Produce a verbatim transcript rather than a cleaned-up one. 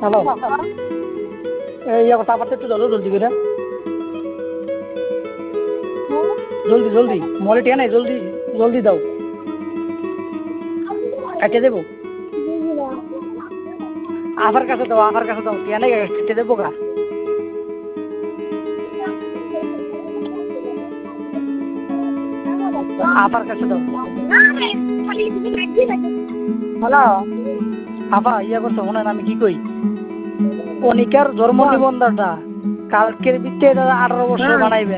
hello এই ইয়া কথা আবার একটু দাও জলদি করে জলদি জলদি মলে টিয়া নাই জলদি জলদি দাও কাটে দেবো আফার কাছে দাও আফার কাছে দাও টিয়া নাই কেটে দেবো গা আফার কাছে দাও হ্যালো আফা ইয়া করছো শোনেন আমি কি কই অনিকার জন্ম নিবন্ধনটা কালকের ভিত্তিতে আঠারো বছর বানাইবেন